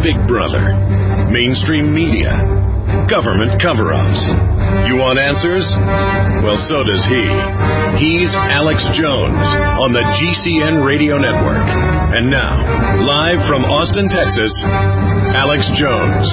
Big Brother, mainstream media, government cover-ups. You want answers? Well, so does he. He's Alex Jones on the GCN Radio Network. And now, live from Austin, Texas, Alex Jones.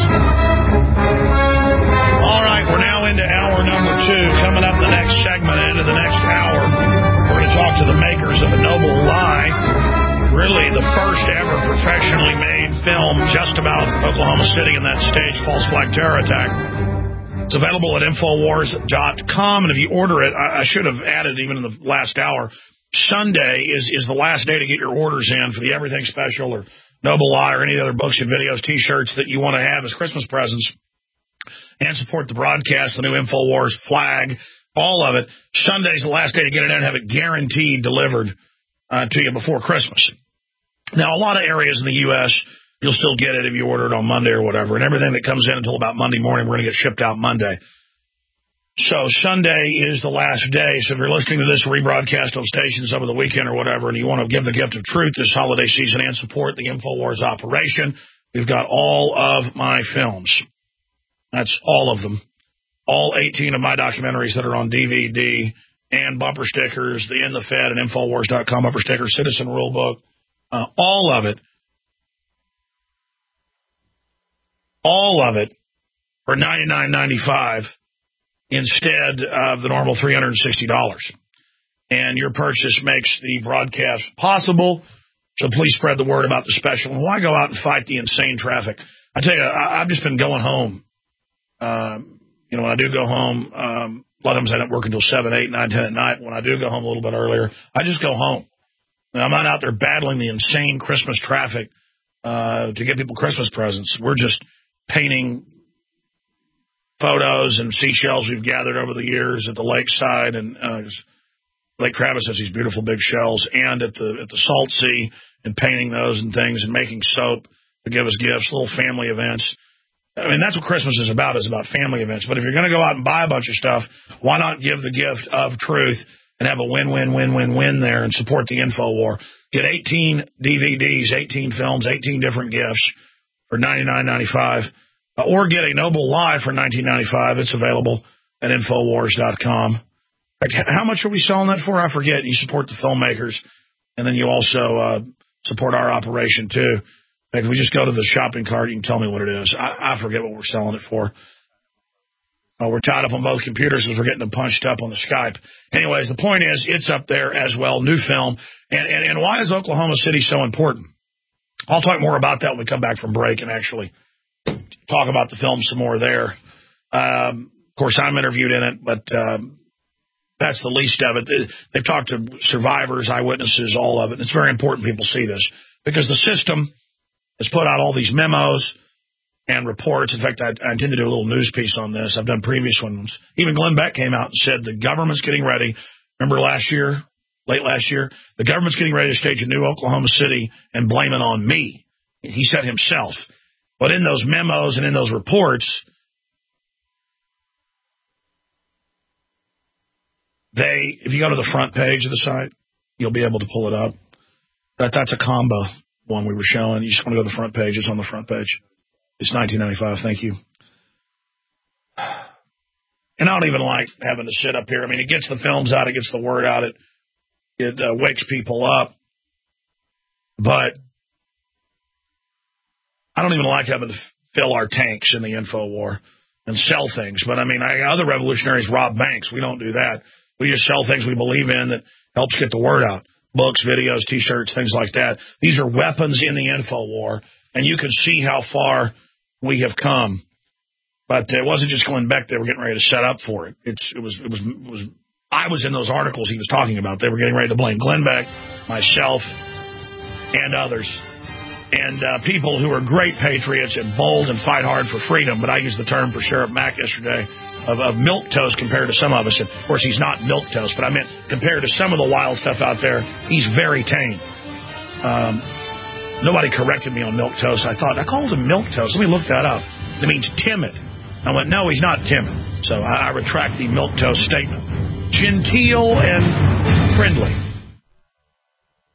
All right, we're now into hour number 2. Coming up the next segment, into the next hour, we're going to talk to the makers of A Noble Lie. Really the first ever professionally made film just about Oklahoma City and that staged false flag terror attack. It's available at Infowars.com, and if you order it, I should have added even in the last hour, Sunday is the last day to get your orders in for the Everything Special or Noble Lie or any other books and videos, T-shirts that you want to have as Christmas presents and support the broadcast, the new Infowars flag, all of it. Sunday's the last day to get it in and have it guaranteed delivered to you before Christmas. Now, a lot of areas in the U.S., you'll still get it if you order it on Monday or whatever, and everything that comes in until about Monday morning, we're going to get shipped out Monday. So Sunday is the last day, so if you're listening to this rebroadcast on stations over the weekend or whatever, and you want to give the gift of truth this holiday season and support the InfoWars operation, we've got all of my films. That's all of them. All 18 of my documentaries that are on DVD and bumper stickers, the In the Fed and Infowars.com bumper stickers, Citizen Rulebook, all of it for $99.95 instead of the normal $360. And your purchase makes the broadcast possible, so please spread the word about the special. And why go out and fight the insane traffic? I tell you, I've just been going home. When I do go home, a lot of times I don't work until 7, 8, 9, 10 at night. When I do go home a little bit earlier, I just go home. And I'm not out there battling the insane Christmas traffic to get people Christmas presents. We're just painting photos and seashells we've gathered over the years at the lakeside. And Lake Travis has these beautiful big shells. And at the Salt Sea, and painting those and things and making soap to give us gifts, little family events. I mean, that's what Christmas is about family events. But if you're going to go out and buy a bunch of stuff, why not give the gift of truth and have a win-win-win-win-win there and support the InfoWar? Get 18 DVDs, 18 films, 18 different gifts for $99.95. Or get A Noble Lie for $19.95. It's available at Infowars.com. How much are we selling that for? I forget. You support the filmmakers, and then you also support our operation, too. If we just go to the shopping cart, you can tell me what it is. I forget what we're selling it for. We're tied up on both computers because we're getting them punched up on the Skype. Anyways, the point is, it's up there as well, new film. And why is Oklahoma City so important? I'll talk more about that when we come back from break and actually talk about the film some more there. Of course, I'm interviewed in it, but that's the least of it. They've talked to survivors, eyewitnesses, all of it. And it's very important people see this because the system has put out all these memos and reports. In fact, I intend to do a little news piece on this. I've done previous ones. Even Glenn Beck came out and said the government's getting ready. Remember late last year, the government's getting ready to stage a new Oklahoma City and blame it on me. He said himself. But in those memos and in those reports, if you go to the front page of the site, you'll be able to pull it up. That's a combo one we were showing. You just want to go to the front page. It's on the front page. It's $19.95. Thank you. And I don't even like having to sit up here. I mean, it gets the films out. It gets the word out. It wakes people up. But I don't even like having to fill our tanks in the InfoWar and sell things. But, I mean, other revolutionaries rob banks. We don't do that. We just sell things we believe in that helps get the word out. Books, videos, T-shirts, things like that. These are weapons in the InfoWar, and you can see how far we have come. But it wasn't just Glenn Beck. They were getting ready to set up for it. I was in those articles he was talking about. They were getting ready to blame Glenn Beck, myself, and others. And people who are great patriots and bold and fight hard for freedom. But I used the term for Sheriff Mack yesterday of milquetoast compared to some of us. And of course, he's not milquetoast, but I meant compared to some of the wild stuff out there, he's very tame. Nobody corrected me on milquetoast. I thought, I called him milquetoast. Let me look that up. It means timid. I went, no, he's not timid. So I retract the milquetoast statement. Genteel and friendly.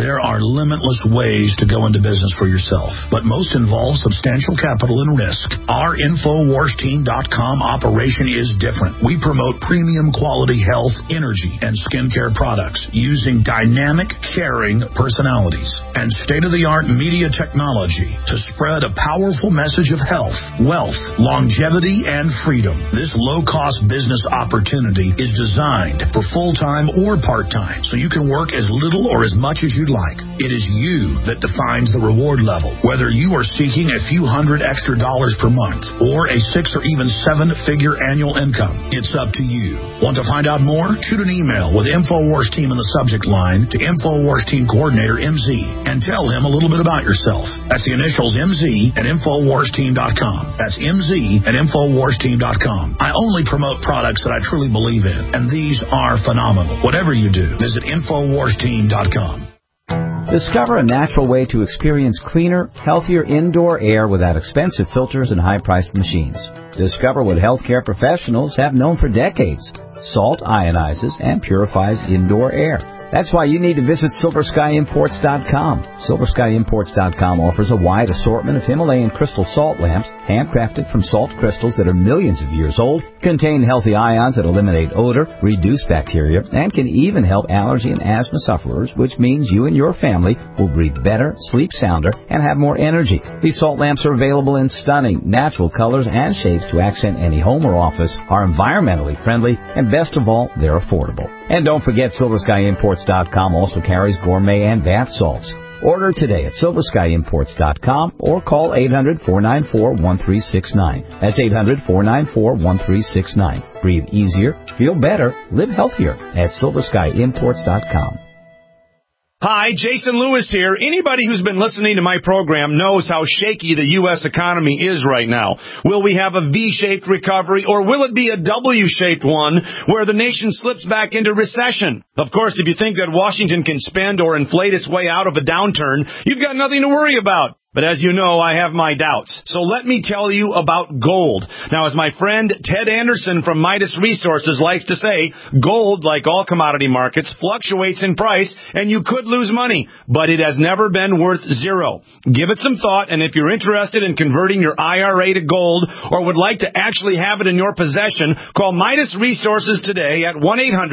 There are limitless ways to go into business for yourself, but most involve substantial capital and risk. Our InfoWarsTeam.com operation is different. We promote premium quality health, energy, and skincare products using dynamic, caring personalities and state-of-the-art media technology to spread a powerful message of health, wealth, longevity, and freedom. This low-cost business opportunity is designed for full-time or part-time, so you can work as little or as much as you'd like. It is you that defines the reward level, whether you are seeking a few $100 extra per month or a 6 or even 7-figure annual income. It's up to you. Want to find out more? Shoot an email with InfoWars Team in the subject line to InfoWars Team Coordinator MZ and tell him a little bit about yourself. That's the initials MZ at InfoWarsTeam.com. That's MZ at InfoWarsTeam.com. I only promote products that I truly believe in, and these are phenomenal. Whatever you do, visit InfoWarsTeam.com. Discover a natural way to experience cleaner, healthier indoor air without expensive filters and high-priced machines. Discover what healthcare professionals have known for decades. Salt ionizes and purifies indoor air. That's why you need to visit SilverSkyImports.com. SilverSkyImports.com offers a wide assortment of Himalayan crystal salt lamps, handcrafted from salt crystals that are millions of years old, contain healthy ions that eliminate odor, reduce bacteria, and can even help allergy and asthma sufferers, which means you and your family will breathe better, sleep sounder, and have more energy. These salt lamps are available in stunning, natural colors and shapes to accent any home or office, are environmentally friendly, and best of all, they're affordable. And don't forget, SilverSkyImports.com also carries gourmet and bath salts. Order today at SilverSkyImports.com or call 800-494-1369. That's 800-494-1369. Breathe easier, feel better, live healthier at SilverSkyImports.com. Hi, Jason Lewis here. Anybody who's been listening to my program knows how shaky the U.S. economy is right now. Will we have a V-shaped recovery, or will it be a W-shaped one where the nation slips back into recession? Of course, if you think that Washington can spend or inflate its way out of a downturn, you've got nothing to worry about. But as you know, I have my doubts. So let me tell you about gold. Now, as my friend Ted Anderson from Midas Resources likes to say, gold, like all commodity markets, fluctuates in price, and you could lose money. But it has never been worth zero. Give it some thought, and if you're interested in converting your IRA to gold or would like to actually have it in your possession, call Midas Resources today at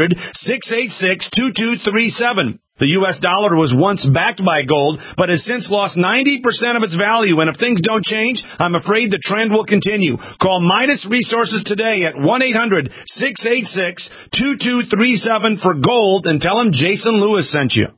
1-800-686-2237. The U.S. dollar was once backed by gold, but has since lost 90% of its value. And if things don't change, I'm afraid the trend will continue. Call Midas Resources today at 1-800-686-2237 for gold and tell them Jason Lewis sent you.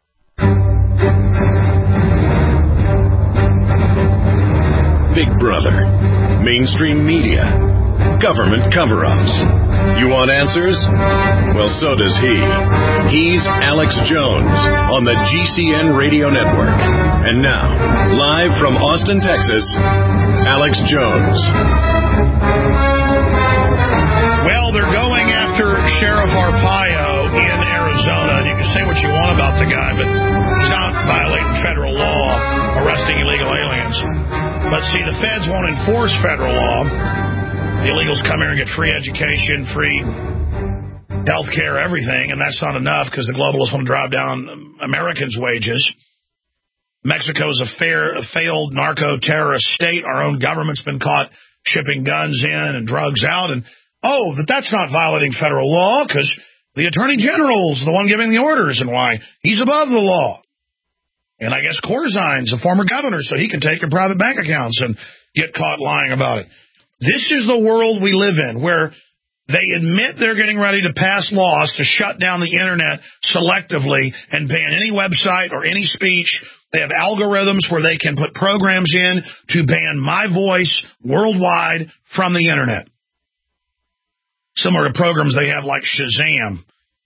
Big Brother, mainstream media, government cover-ups. You want answers? Well, so does he. He's Alex Jones on the GCN Radio Network. And now, live from Austin, Texas, Alex Jones. Well, they're going after Sheriff Arpaio in Arizona. You can say what you want about the guy, but he's not violating federal law, arresting illegal aliens. But see, the feds won't enforce federal law. The illegals come here and get free education, free health care, everything, and that's not enough because the globalists want to drive down Americans' wages. Mexico's a failed narco-terrorist state. Our own government's been caught shipping guns in and drugs out. And, that's not violating federal law because the Attorney General's the one giving the orders and why he's above the law. And I guess Corzine's a former governor, so he can take your private bank accounts and get caught lying about it. This is the world we live in, where they admit they're getting ready to pass laws to shut down the Internet selectively and ban any website or any speech. They have algorithms where they can put programs in to ban my voice worldwide from the Internet. Similar to programs they have like Shazam.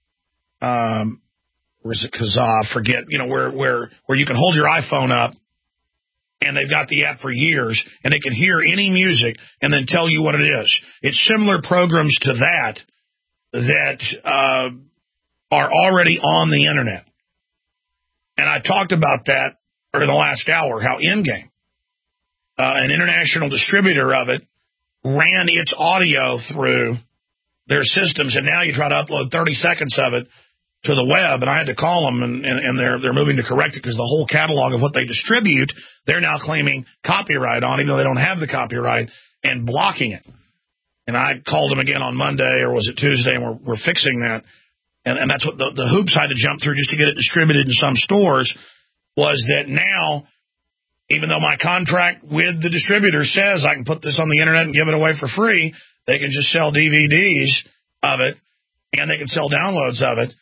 Or is it Kazaa? Forget, where you can hold your iPhone up. And they've got the app for years, and they can hear any music and then tell you what it is. It's similar programs to that are already on the Internet. And I talked about that in the last hour, how Endgame, an international distributor of it, ran its audio through their systems, and now you try to upload 30 seconds of it, to the web, and I had to call them, and they're moving to correct it because the whole catalog of what they distribute, they're now claiming copyright on, even though they don't have the copyright, and blocking it. And I called them again on Monday, or was it Tuesday, and we're fixing that. And that's what the hoops I had to jump through just to get it distributed in some stores, was that now, even though my contract with the distributor says I can put this on the internet and give it away for free, they can just sell DVDs of it, and they can sell downloads of it.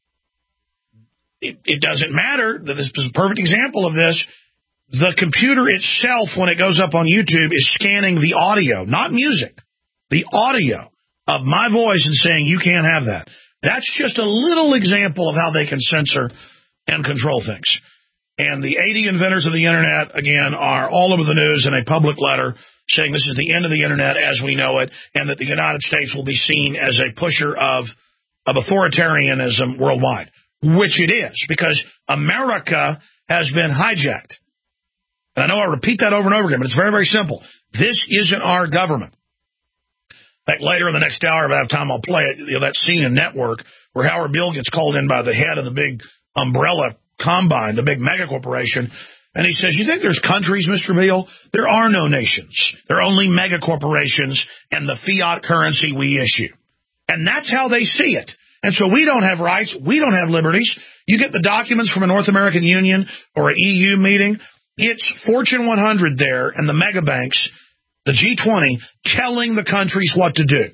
It doesn't matter. This is a perfect example of this. The computer itself, when it goes up on YouTube, is scanning the audio, not music, the audio of my voice and saying, you can't have that. That's just a little example of how they can censor and control things. And the 80 inventors of the Internet, again, are all over the news in a public letter saying this is the end of the Internet as we know it, and that the United States will be seen as a pusher of authoritarianism worldwide, which it is, because America has been hijacked. And I know I repeat that over and over again, but it's very, very simple. This isn't our government. In fact, later in the next hour, if I have time, I'll play it. That scene in Network where Howard Beale gets called in by the head of the big umbrella combine, the big mega corporation, and he says, you think there's countries, Mr. Beale? There are no nations. There are only mega corporations and the fiat currency we issue. And that's how they see it. And so we don't have rights. We don't have liberties. You get the documents from a North American Union or an EU meeting. It's Fortune 100 there and the mega banks, the G20, telling the countries what to do.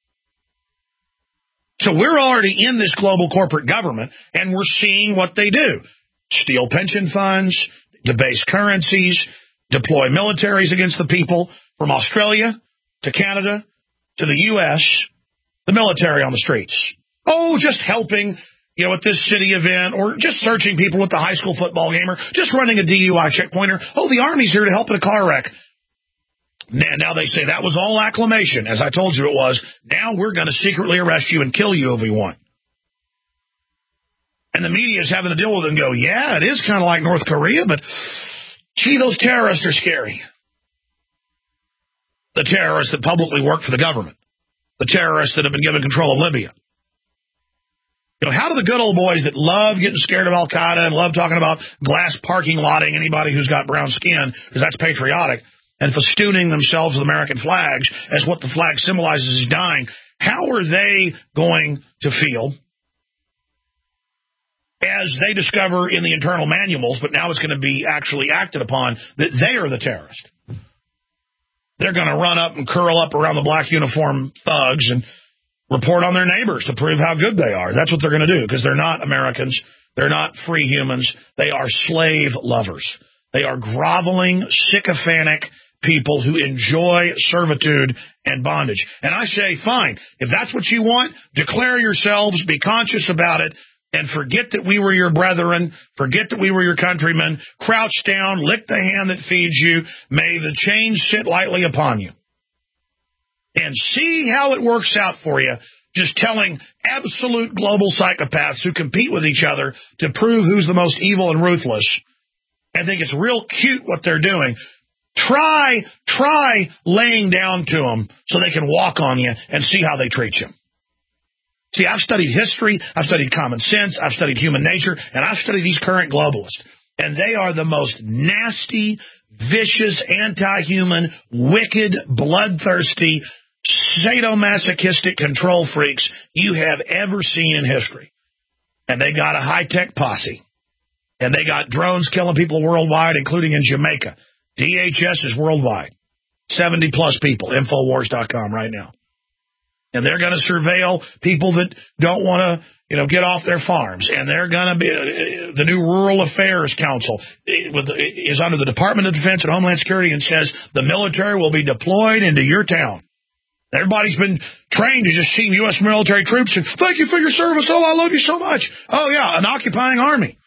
So we're already in this global corporate government, and we're seeing what they do. Steal pension funds, debase currencies, deploy militaries against the people, from Australia to Canada to the U.S., the military on the streets. Oh, just helping, at this city event, or just searching people at the high school football game, or just running a DUI checkpointer. Oh, the Army's here to help in a car wreck. Now they say that was all acclamation. As I told you it was. Now we're going to secretly arrest you and kill you if we want. And the media is having to deal with it and go, yeah, it is kind of like North Korea, but gee, those terrorists are scary. The terrorists that publicly work for the government. The terrorists that have been given control of Libya. How do the good old boys that love getting scared of Al-Qaeda and love talking about glass parking lotting anybody who's got brown skin, because that's patriotic, and festooning themselves with American flags as what the flag symbolizes is dying, how are they going to feel as they discover in the internal manuals, but now it's going to be actually acted upon, that they are the terrorist? They're going to run up and curl up around the black uniform thugs and report on their neighbors to prove how good they are. That's what they're going to do, because they're not Americans. They're not free humans. They are slave lovers. They are groveling, sycophantic people who enjoy servitude and bondage. And I say, fine, if that's what you want, declare yourselves, be conscious about it, and forget that we were your brethren, forget that we were your countrymen, crouch down, lick the hand that feeds you, may the chains sit lightly upon you. And see how it works out for you, just telling absolute global psychopaths who compete with each other to prove who's the most evil and ruthless. I think it's real cute what they're doing. Try laying down to them so they can walk on you and see how they treat you. See, I've studied history, I've studied common sense, I've studied human nature, and I've studied these current globalists. And they are the most nasty, vicious, anti-human, wicked, bloodthirsty, sadomasochistic control freaks you have ever seen in history. And they got a high-tech posse. And they got drones killing people worldwide, including in Jamaica. DHS is worldwide. 70-plus people, Infowars.com right now. And they're going to surveil people that don't want to, get off their farms. And they're going to be, the new Rural Affairs Council is under the Department of Defense and Homeland Security and says the military will be deployed into your town. Everybody's been trained to just see U.S. military troops and thank you for your service. Oh, I love you so much. Oh, yeah, an occupying army.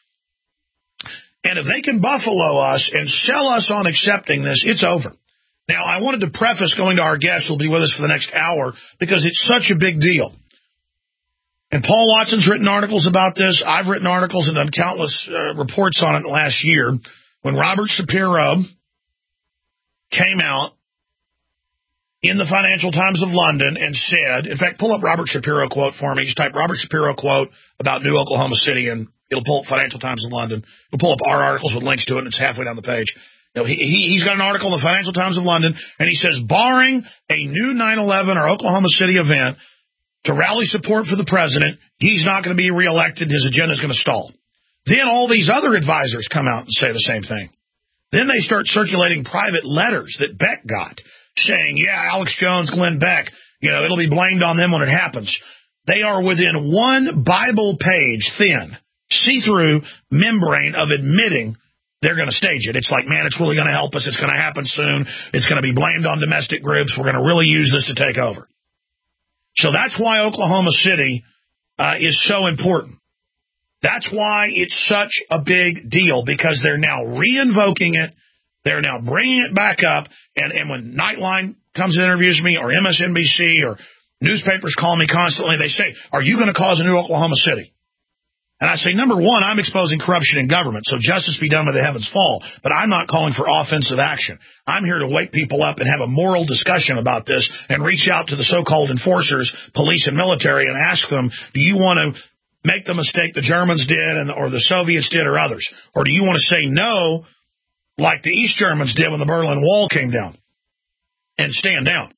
And if they can buffalo us and sell us on accepting this, it's over. Now, I wanted to preface going to our guest who will be with us for the next hour because it's such a big deal. And Paul Watson's written articles about this. I've written articles and done countless reports on it last year. When Robert Shapiro came out in the Financial Times of London and said, in fact, pull up Robert Shapiro quote for me. Just type Robert Shapiro quote about New Oklahoma City, and it'll pull up Financial Times of London. It'll pull up our articles with links to it, and it's halfway down the page. You know, he's got an article in the Financial Times of London, and he says, barring a new 9/11 or Oklahoma City event to rally support for the president, he's not going to be reelected. His agenda is going to stall. Then all these other advisors come out and say the same thing. Then they start circulating private letters that Beck got, saying, yeah, Alex Jones, Glenn Beck, you know, it'll be blamed on them when it happens. They are within one Bible page thin, see-through membrane of admitting they're going to stage it. It's like, man, it's really going to help us. It's going to happen soon. It's going to be blamed on domestic groups. We're going to really use this to take over. So that's why Oklahoma City is so important. That's why it's such a big deal, because they're now re-invoking it. They're now bringing it back up. And when Nightline comes and interviews me, or MSNBC, or newspapers call me constantly, they say, are you going to cause a new Oklahoma City? And I say, number one, I'm exposing corruption in government, so justice be done when the heavens fall. But I'm not calling for offensive action. I'm here to wake people up and have a moral discussion about this and reach out to the so-called enforcers, police and military, and ask them, do you want to make the mistake the Germans did or the Soviets did or others? Or do you want to say no like the East Germans did when the Berlin Wall came down, and stand down?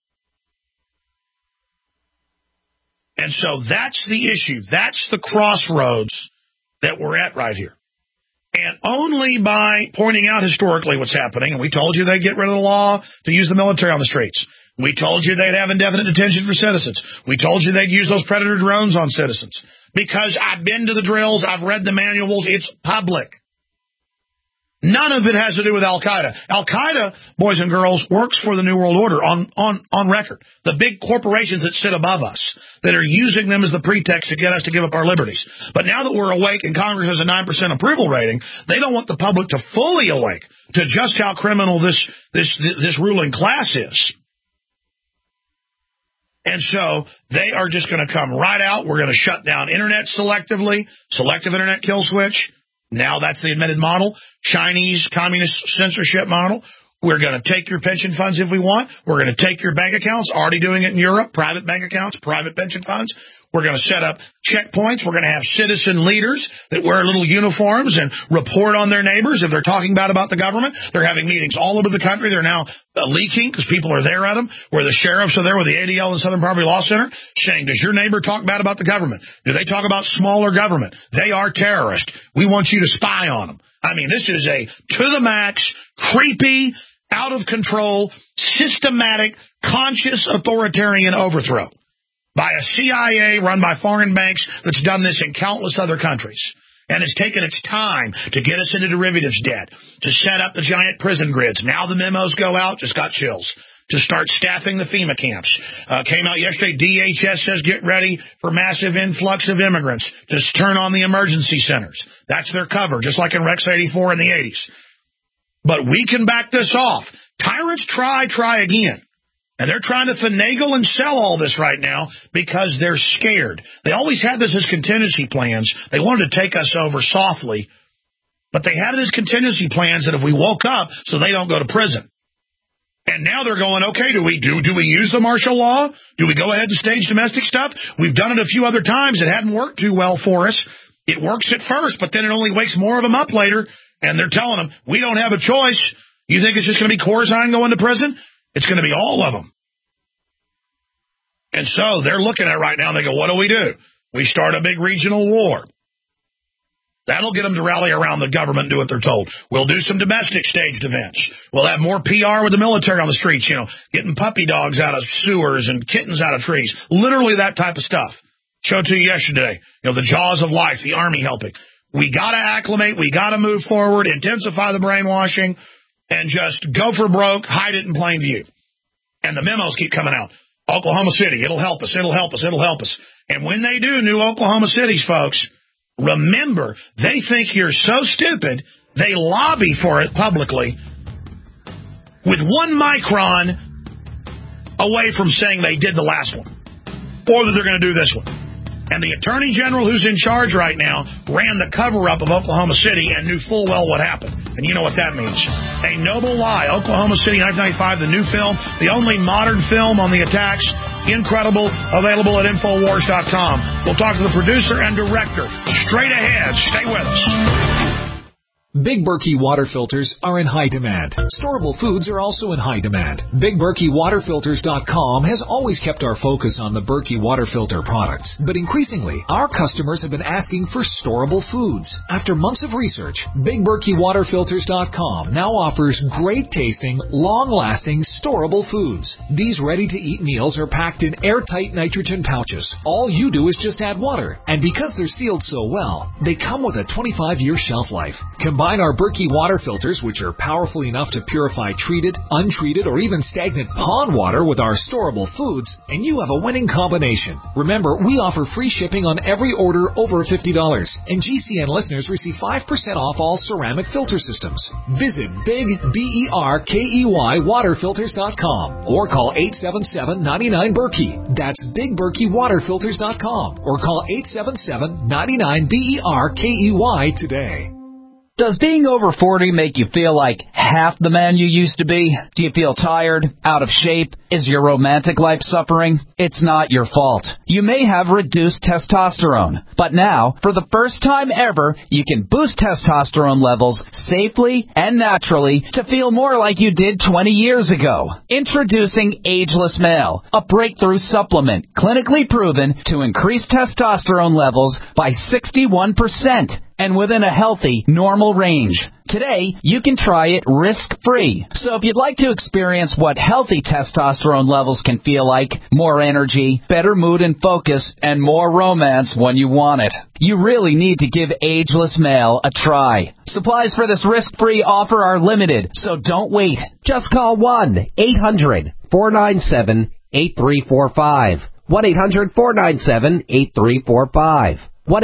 And so that's the issue. That's the crossroads that we're at right here. And only by pointing out historically what's happening, and we told you they'd get rid of the law to use the military on the streets. We told you they'd have indefinite detention for citizens. We told you they'd use those Predator drones on citizens. Because I've been to the drills, I've read the manuals, it's public. None of it has to do with Al-Qaeda. Al-Qaeda, boys and girls, works for the New World Order on record. The big corporations that sit above us, that are using them as the pretext to get us to give up our liberties. But now that we're awake and Congress has a 9% approval rating, they don't want the public to fully awake to just how criminal this ruling class is. And so they are just going to come right out. We're going to shut down internet selectively, selective internet kill switch. Now that's the admitted model, Chinese communist censorship model. We're going to take your pension funds if we want. We're going to take your bank accounts, already doing it in Europe, private bank accounts, private pension funds. We're going to set up checkpoints. We're going to have citizen leaders that wear little uniforms and report on their neighbors if they're talking bad about the government. They're having meetings all over the country. They're now leaking because people are there at them, where the sheriffs are there with the ADL and Southern Poverty Law Center saying, does your neighbor talk bad about the government? Do they talk about smaller government? They are terrorists. We want you to spy on them. I mean, this is a to-the-max, creepy, out-of-control, systematic, conscious authoritarian overthrow by a CIA run by foreign banks that's done this in countless other countries. And it's taken its time to get us into derivatives debt, to set up the giant prison grids. Now the memos go out, just got chills, to start staffing the FEMA camps. Came out yesterday, DHS says get ready for massive influx of immigrants. Just turn on the emergency centers. That's their cover, just like in Rex 84 in the 80s. But we can back this off. Tyrants try again. And they're trying to finagle and sell all this right now because they're scared. They always had this as contingency plans. They wanted to take us over softly, but they had it as contingency plans that if we woke up so they don't go to prison. And now they're going, okay, do we use the martial law? Do we go ahead and stage domestic stuff? We've done it a few other times. It hadn't worked too well for us. It works at first, but then it only wakes more of them up later. And they're telling them, we don't have a choice. You think it's just going to be Corzine going to prison? It's going to be all of them. And so they're looking at it right now, and they go, what do? We start a big regional war. That'll get them to rally around the government and do what they're told. We'll do some domestic staged events. We'll have more PR with the military on the streets, getting puppy dogs out of sewers and kittens out of trees. Literally that type of stuff. Showed to you yesterday, the jaws of life, the Army helping. We got to acclimate. We got to move forward, intensify the brainwashing, and just go for broke, hide it in plain view. And the memos keep coming out. Oklahoma City, it'll help us, it'll help us, it'll help us. And when they do, new Oklahoma Cities, folks, remember, they think you're so stupid, they lobby for it publicly with 1 micron away from saying they did the last one, or that they're going to do this one. And the attorney general who's in charge right now ran the cover-up of Oklahoma City and knew full well what happened. And you know what that means. A Noble Lie, Oklahoma City, 1995, the new film, the only modern film on the attacks. Incredible, available at Infowars.com. We'll talk to the producer and director straight ahead. Stay with us. Big Berkey water filters are in high demand. Storable foods are also in high demand. BigBerkeyWaterFilters.com has always kept our focus on the Berkey water filter products. But increasingly, our customers have been asking for storable foods. After months of research, BigBerkeyWaterFilters.com now offers great tasting, long-lasting, storable foods. These ready-to-eat meals are packed in airtight nitrogen pouches. All you do is just add water. And because they're sealed so well, they come with a 25-year shelf life. Combine our Berkey water filters, which are powerful enough to purify treated, untreated, or even stagnant pond water with our storable foods, and you have a winning combination. Remember, we offer free shipping on every order over $50, and GCN listeners receive 5% off all ceramic filter systems. Visit BigBerkeyWaterFilters.com or call 877-99-BERKEY. That's BigBerkeyWaterFilters.com or call 877-99-BERKEY today. Does being over 40 make you feel like half the man you used to be? Do you feel tired, out of shape? Is your romantic life suffering? It's not your fault. You may have reduced testosterone, but now, for the first time ever, you can boost testosterone levels safely and naturally to feel more like you did 20 years ago. Introducing Ageless Male, a breakthrough supplement clinically proven to increase testosterone levels by 61%. And within a healthy, normal range. Today, you can try it risk-free. So if you'd like to experience what healthy testosterone levels can feel like, more energy, better mood and focus, and more romance when you want it, you really need to give Ageless Male a try. Supplies for this risk-free offer are limited, so don't wait. Just call 1-800-497-8345. 1-800-497-8345.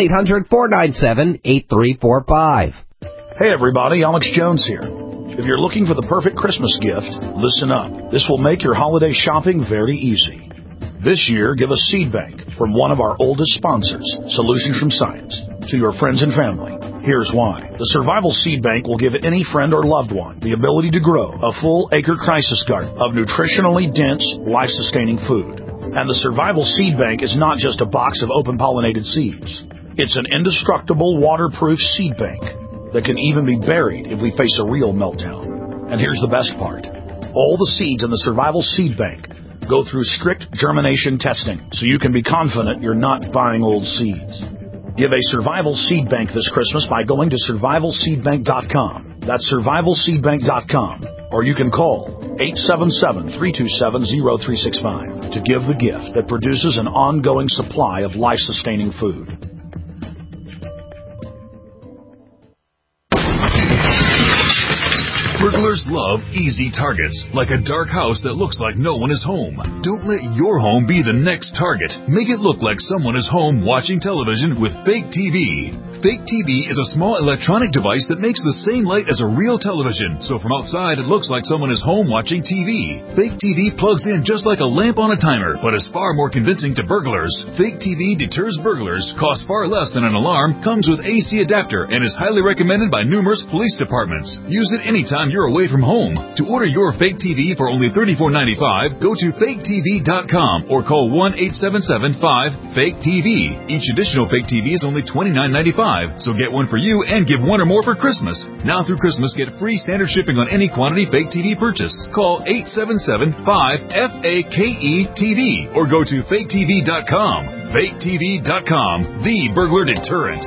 1-800-497-8345. Hey everybody, Alex Jones here. If you're looking for the perfect Christmas gift, listen up. This will make your holiday shopping very easy. This year, give a seed bank from one of our oldest sponsors, Solutions from Science, to your friends and family. Here's why. The Survival Seed Bank will give any friend or loved one the ability to grow a full acre crisis garden of nutritionally dense, life-sustaining food. And the Survival Seed Bank is not just a box of open-pollinated seeds. It's an indestructible, waterproof seed bank that can even be buried if we face a real meltdown. And here's the best part. All the seeds in the Survival Seed Bank go through strict germination testing, so you can be confident you're not buying old seeds. Give a Survival Seed Bank this Christmas by going to survivalseedbank.com. That's survivalseedbank.com. Or you can call 877-327-0365 to give the gift that produces an ongoing supply of life-sustaining food. Burglars love easy targets, like a dark house that looks like no one is home. Don't let your home be the next target. Make it look like someone is home watching television with Fake TV. Fake TV is a small electronic device that makes the same light as a real television, so from outside it looks like someone is home watching TV. Fake TV plugs in just like a lamp on a timer, but is far more convincing to burglars. Fake TV deters burglars, costs far less than an alarm, comes with AC adapter, and is highly recommended by numerous police departments. Use it anytime you're away from home. To order your Fake TV for only $34.95, go to faketv.com or call 1-877-5-FAKE-TV. Each additional Fake TV is only $29.95. So get one for you and give one or more for Christmas. Now through Christmas, get free standard shipping on any quantity Fake TV purchase. Call 877-5-FAKE-TV or go to faketv.com. FakeTV.com, the burglar deterrent.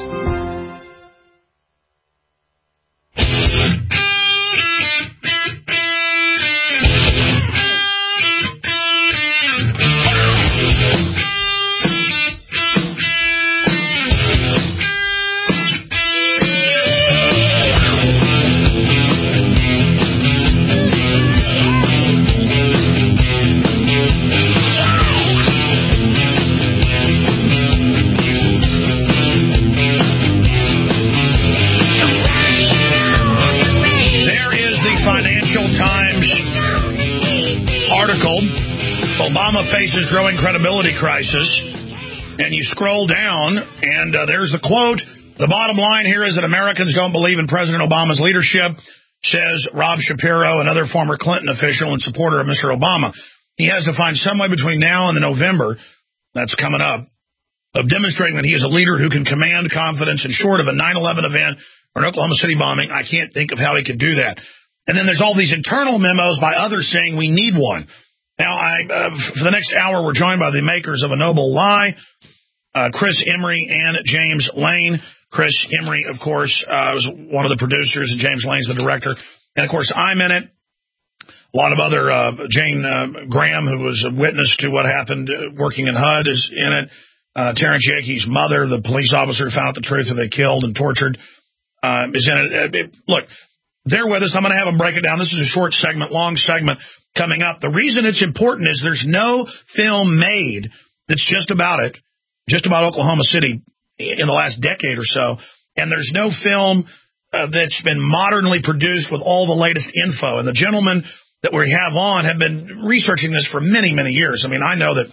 Obama faces growing credibility crisis And you scroll down, and there's the quote. The bottom line here is that Americans don't believe in President Obama's leadership, says Rob Shapiro, another former Clinton official and supporter of Mr. Obama. He has to find some way between now and the November, that's coming up, of demonstrating that he is a leader who can command confidence. And short of a 9/11 event or an Oklahoma City bombing, I can't think of how he could do that. And then there's all these internal memos by others saying we need one. Now, for the next hour, we're joined by the makers of A Noble Lie, Chris Emery and James Lane. Chris Emery, of course, was one of the producers, and James Lane's the director. And, of course, I'm in it. A lot of other, Jane Graham, who was a witness to what happened working in HUD, is in it. Terrence Yakee's mother, the police officer who found out the truth that they killed and tortured, is in it. Look, they're with us. I'm going to have them break it down. This is a short segment, long segment coming up. The reason it's important is there's no film made that's just about Oklahoma City in the last decade or so, and there's no film that's been modernly produced with all the latest info. And the gentlemen that we have on have been researching this for many, many years. I mean, I know that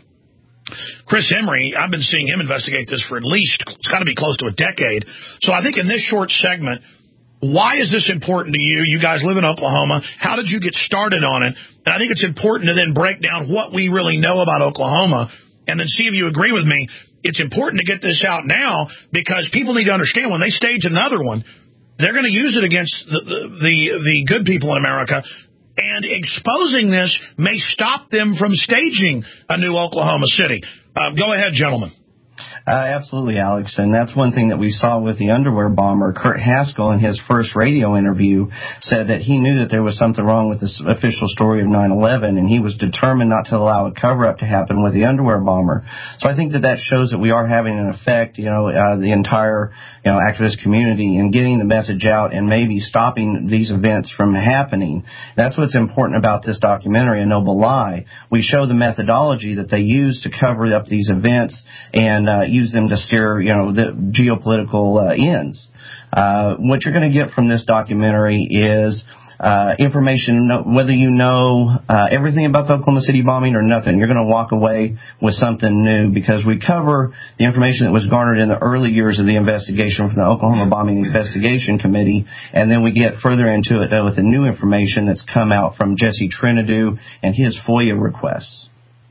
Chris Emery, I've been seeing him investigate this for at least, it's got to be close to a decade. So I think in this short segment, why is this important to you? You guys live in Oklahoma. How did you get started on it? And I think it's important to then break down what we really know about Oklahoma and then see if you agree with me. It's important to get this out now because people need to understand when they stage another one, they're going to use it against the good people in America. And exposing this may stop them from staging a new Oklahoma City. Go ahead, gentlemen. Absolutely, Alex. And that's one thing that we saw with the underwear bomber. Kurt Haskell, in his first radio interview, said that he knew that there was something wrong with this official story of 9/11, and he was determined not to allow a cover-up to happen with the underwear bomber. So I think that shows that we are having an effect, the entire, activist community in getting the message out and maybe stopping these events from happening. That's what's important about this documentary, A Noble Lie. We show the methodology that they use to cover up these events and use them to steer, the geopolitical ends. What you're going to get from this documentary is information, whether you know everything about the Oklahoma City bombing or nothing. You're going to walk away with something new because we cover the information that was garnered in the early years of the investigation from the Oklahoma Bombing Investigation Committee, and then we get further into it with the new information that's come out from Jesse Trinidad and his FOIA requests.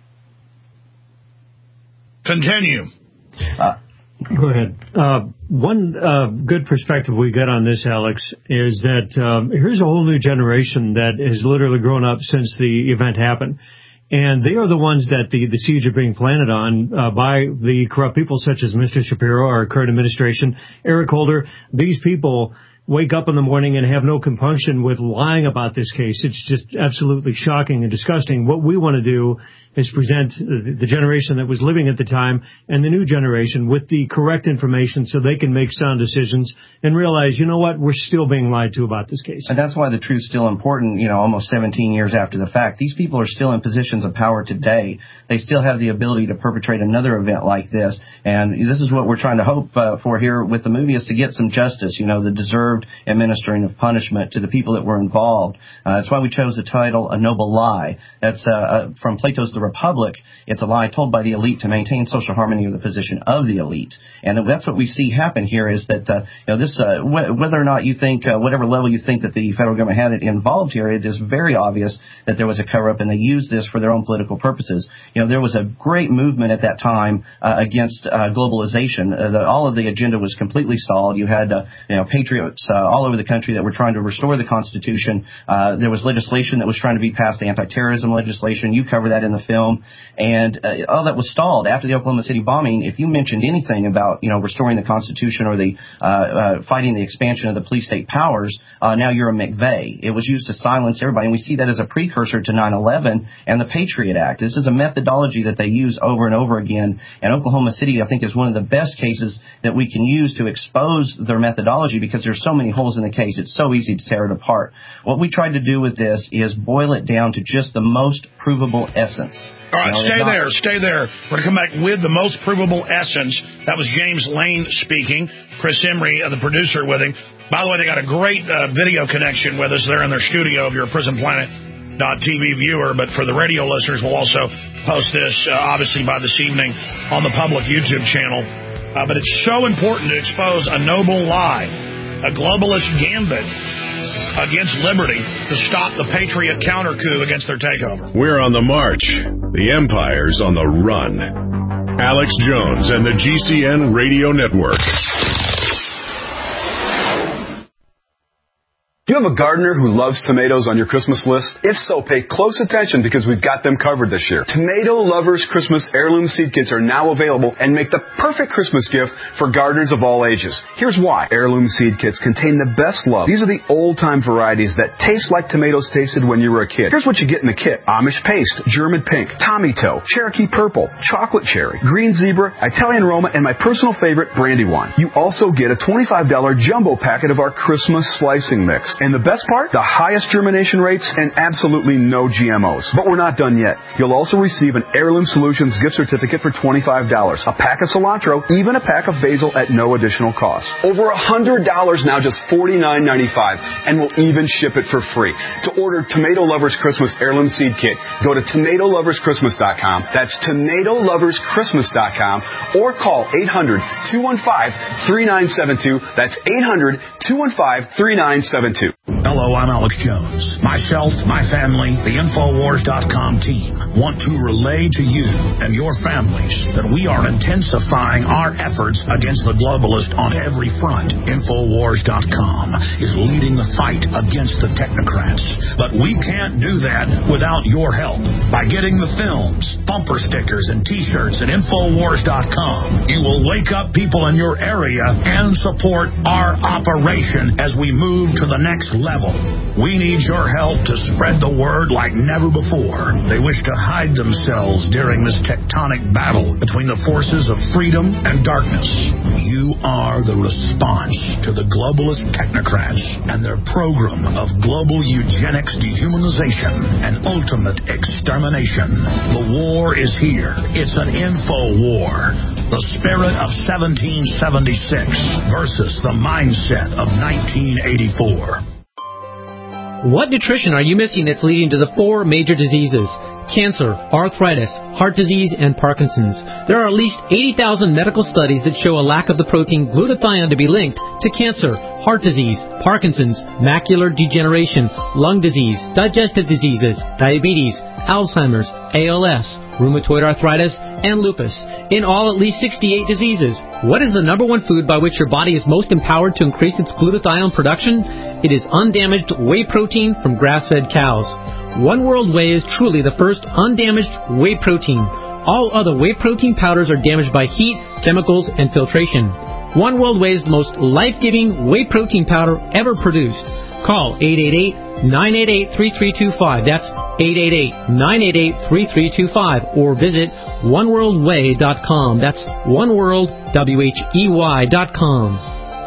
Continue. Go ahead. One good perspective we get on this, Alex, is that here's a whole new generation that has literally grown up since the event happened. And they are the ones that the seeds are being planted on by the corrupt people such as Mr. Shapiro, our current administration, Eric Holder. These people wake up in the morning and have no compunction with lying about this case. It's just absolutely shocking and disgusting. What we want to do is present the generation that was living at the time and the new generation with the correct information so they can make sound decisions and realize, we're still being lied to about this case. And that's why the truth's still important, almost 17 years after the fact. These people are still in positions of power today. They still have the ability to perpetrate another event like this. And this is what we're trying to hope for here with the movie, is to get some justice, the deserved administering of punishment to the people that were involved. That's why we chose the title, A Noble Lie. That's from Plato's The Republic. It's a lie told by the elite to maintain social harmony of the position of the elite. And that's what we see happen here, is that, this, whether or not you think, whatever level you think that the federal government had it involved here, it is very obvious that there was a cover-up and they used this for their own political purposes. There was a great movement at that time against globalization. All of the agenda was completely stalled. You had, patriots all over the country that were trying to restore the Constitution. There was legislation that was trying to be passed, anti-terrorism legislation. You cover that in the film. And all that was stalled after the Oklahoma City bombing. If you mentioned anything about, restoring the Constitution or the fighting the expansion of the police state powers, now you're a McVeigh. It was used to silence everybody. And we see that as a precursor to 9/11 and the Patriot Act. This is a methodology that they use over and over again. And Oklahoma City, I think, is one of the best cases that we can use to expose their methodology because there's so many holes in the case. It's so easy to tear it apart. What we tried to do with this is boil it down to just the most provable essence. All right, stay there. We're going to come back with the most provable essence. That was James Lane speaking. Chris Emery, the producer, with him. By the way, they got a great video connection with us there in their studio of Your Prison Planet. viewer, but for the radio listeners, we'll also post this, obviously, by this evening on the public YouTube channel. But it's so important to expose a noble lie, a globalist gambit against liberty to stop the Patriot counter-coup against their takeover. We're on the march. The empire's on the run. Alex Jones and the GCN Radio Network. Do you have a gardener who loves tomatoes on your Christmas list? If so, pay close attention because we've got them covered this year. Tomato Lovers Christmas Heirloom Seed Kits are now available and make the perfect Christmas gift for gardeners of all ages. Here's why. Heirloom Seed Kits contain the best love. These are the old-time varieties that taste like tomatoes tasted when you were a kid. Here's what you get in the kit. Amish Paste, German Pink, Tommy Toe, Cherokee Purple, Chocolate Cherry, Green Zebra, Italian Roma, and my personal favorite, Brandywine. You also get a $25 jumbo packet of our Christmas slicing mix. And the best part? The highest germination rates and absolutely no GMOs. But we're not done yet. You'll also receive an Heirloom Solutions gift certificate for $25, a pack of cilantro, even a pack of basil at no additional cost. Over $100 now, just $49.95, and we'll even ship it for free. To order Tomato Lovers Christmas Heirloom Seed Kit, go to TomatoLoversChristmas.com. That's TomatoLoversChristmas.com, or call 800-215-3972. That's 800-215-3972. Hello, I'm Alex Jones. Myself, my family, the Infowars.com team want to relay to you and your families that we are intensifying our efforts against the globalist on every front. Infowars.com is leading the fight against the technocrats. But we can't do that without your help. By getting the films, bumper stickers, and T-shirts at Infowars.com, you will wake up people in your area and support our operation as we move to the next level. We need your help to spread the word like never before. They wish to hide themselves during this tectonic battle between the forces of freedom and darkness. You are the response to the globalist technocrats and their program of global eugenics, dehumanization, and ultimate extermination. The war is here. It's an info war. The spirit of 1776 versus the mindset of 1984. What nutrition are you missing that's leading to the 4 major diseases? Cancer, arthritis, heart disease, and Parkinson's. There are at least 80,000 medical studies that show a lack of the protein glutathione to be linked to cancer, heart disease, Parkinson's, macular degeneration, lung disease, digestive diseases, diabetes, Alzheimer's, ALS, rheumatoid arthritis, and lupus. In all, at least 68 diseases. What is the number one food by which your body is most empowered to increase its glutathione production? It is undamaged whey protein from grass-fed cows. One World Whey is truly the first undamaged whey protein. All other whey protein powders are damaged by heat, chemicals, and filtration. One World Whey is the most life-giving whey protein powder ever produced. Call 888-988-3325. That's 888-988-3325. Or visit oneworldwhey.com. That's oneworldwhey.com.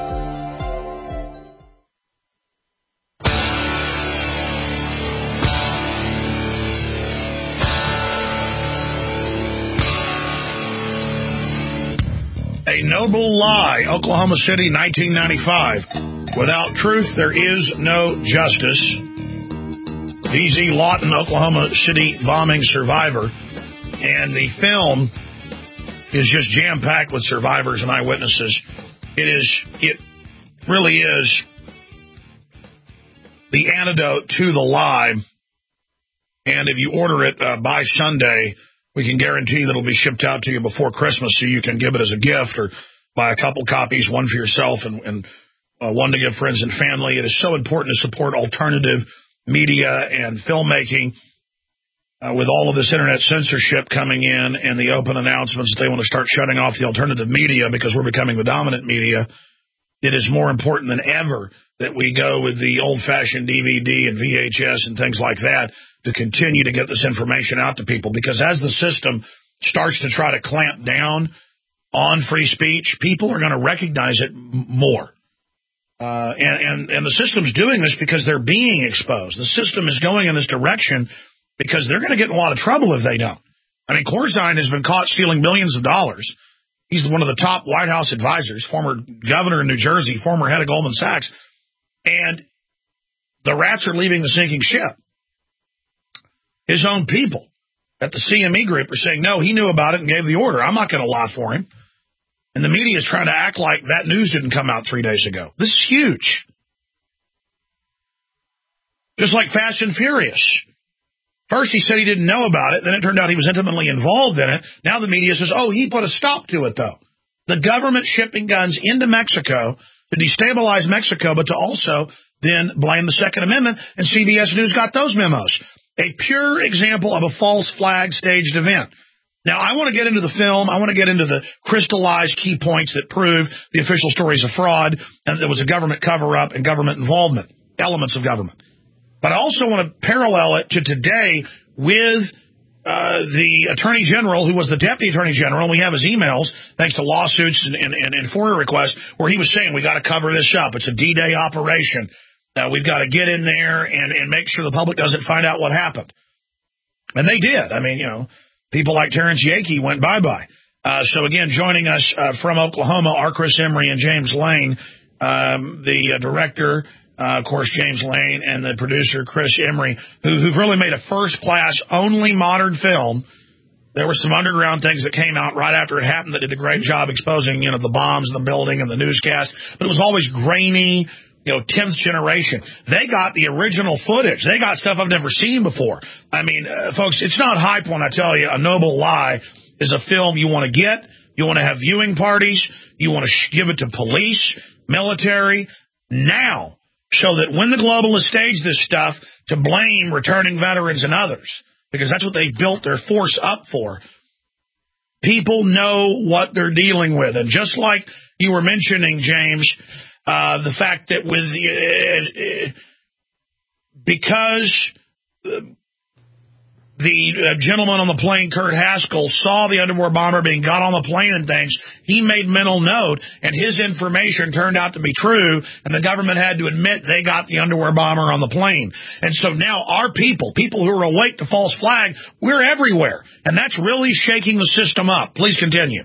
A noble lie, Oklahoma City, 1995. Without truth, there is no justice. DZ Lawton, Oklahoma City bombing survivor. And the film is just jam-packed with survivors and eyewitnesses. It really is the antidote to the lie. And if you order it by Sunday, we can guarantee that it'll be shipped out to you before Christmas, so you can give it as a gift or buy a couple copies, one for yourself and one to give friends and family. It is so important to support alternative media and filmmaking with all of this internet censorship coming in and the open announcements that they want to start shutting off the alternative media because we're becoming the dominant media. It is more important than ever that we go with the old-fashioned DVD and VHS and things like that to continue to get this information out to people, because as the system starts to try to clamp down on free speech, people are going to recognize it more. And the system's doing this because they're being exposed. The system is going in this direction because they're going to get in a lot of trouble if they don't. I mean, Corzine has been caught stealing millions of dollars. He's one of the top White House advisors, former governor in New Jersey, former head of Goldman Sachs. And the rats are leaving the sinking ship. his own people at the CME group are saying, no, he knew about it and gave the order. I'm not going to lie for him. And the media is trying to act like that news didn't come out 3 days ago. This is huge. Just like Fast and Furious. First he said he didn't know about it. Then it turned out he was intimately involved in it. Now the media says, oh, he put a stop to it, though. The government shipping guns into Mexico to destabilize Mexico, but to also then blame the Second Amendment. And CBS News got those memos. A pure example of a false flag staged event. Now, I want to get into the film. I want to get into the crystallized key points that prove the official story is a fraud and there was a government cover-up and government involvement, elements of government. But I also want to parallel it to today with the Attorney General, who was the Deputy Attorney General. We have his emails, thanks to lawsuits and FOIA requests, where he was saying, we got to cover this up. It's a D-Day operation. We've got to get in there and make sure the public doesn't find out what happened. And they did. I mean, you know, people like Terrence Yakey went bye-bye. So, again, joining us from Oklahoma are Chris Emery and James Lane, the director, of course, James Lane, and the producer, Chris Emery, who've really made a first-class, only modern film. There were some underground things that came out right after it happened that did a great job exposing, you know, the bombs in the building and the newscast. But it was always grainy, you know, 10th generation. They got the original footage. They got stuff I've never seen before. I mean, folks, it's not hype when I tell you A Noble Lie is a film you want to get. You want to have viewing parties. You want to give it to police, military, now, so that when the globalists stage this stuff to blame returning veterans and others, because that's what they built their force up for, people know what they're dealing with. And just like you were mentioning, James, the fact that with because the gentleman on the plane, Kurt Haskell, saw the underwater bomber being got on the plane and things, he made mental note, and his information turned out to be true, and the government had to admit they got the underwater bomber on the plane. And so now our people who are awake to false flag, we're everywhere, and that's really shaking the system up. Please continue.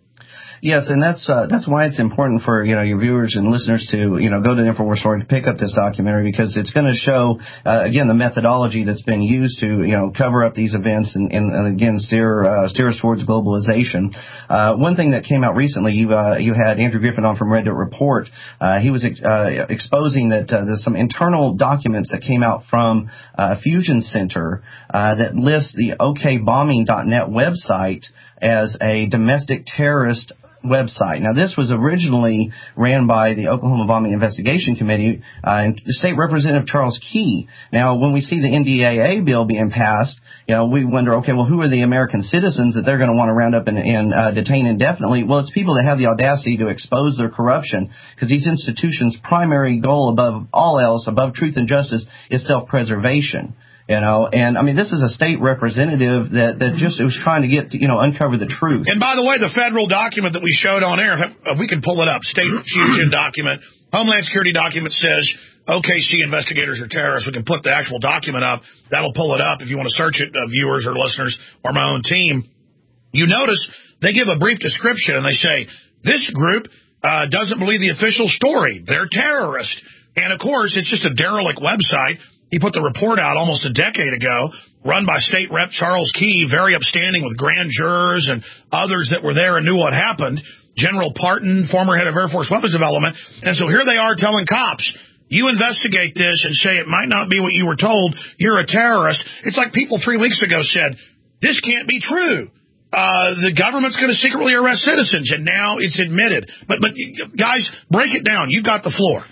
Yes, and that's why it's important for, you know, your viewers and listeners to, you know, go to the InfoWars story to pick up this documentary, because it's going to show again the methodology that's been used to, you know, cover up these events and again steer us towards globalization. One thing that came out recently, you had Andrew Griffin on from Red Dirt Report. He was exposing that there's some internal documents that came out from Fusion Center that lists the okbombing.net website as a domestic terrorist website. Now, this was originally ran by the Oklahoma Bombing Investigation Committee and State Representative Charles Key. Now, when we see the NDAA bill being passed, you know, we wonder, okay, well, who are the American citizens that they're going to want to round up and detain indefinitely? Well, it's people that have the audacity to expose their corruption, because these institutions' primary goal above all else, above truth and justice, is self-preservation. You know, and I mean, this is a state representative that just was trying to get, you know, uncover the truth. And by the way, the federal document that we showed on air, we can pull it up, State Fusion document, Homeland Security document says OKC investigators are terrorists. We can put the actual document up. That'll pull it up if you want to search it, viewers or listeners or my own team. You notice they give a brief description and they say, this group doesn't believe the official story. They're terrorists. And, of course, it's just a derelict website. He put the report out almost a decade ago, run by State Rep Charles Key, very upstanding with grand jurors and others that were there and knew what happened. General Parton, former head of Air Force Weapons Development. And so here they are telling cops, you investigate this and say it might not be what you were told, you're a terrorist. It's like people 3 weeks ago said, this can't be true. The government's going to secretly arrest citizens, and now it's admitted. But guys, break it down. You've got the floor.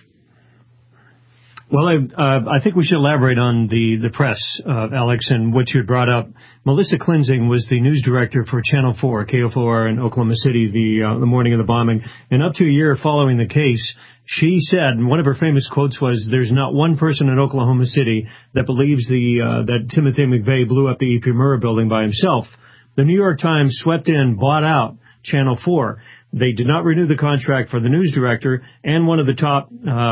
Well, I think we should elaborate on the press, Alex, and what you had brought up. Melissa Klinzing was the news director for Channel 4, KFOR in Oklahoma City, the morning of the bombing. And up to a year following the case, she said, and one of her famous quotes was, there's not one person in Oklahoma City that believes that Timothy McVeigh blew up the E.P. Murrah building by himself. The New York Times swept in, bought out Channel 4. They did not renew the contract for the news director, and one of the top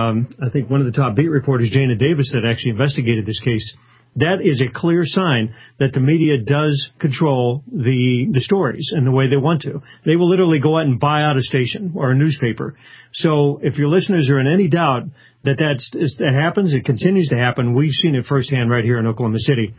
beat reporters, Jana Davis, that actually investigated this case. That is a clear sign that the media does control the stories and the way they want to. They will literally go out and buy out a station or a newspaper. So if your listeners are in any doubt that happens, it continues to happen. We've seen it firsthand right here in Oklahoma City.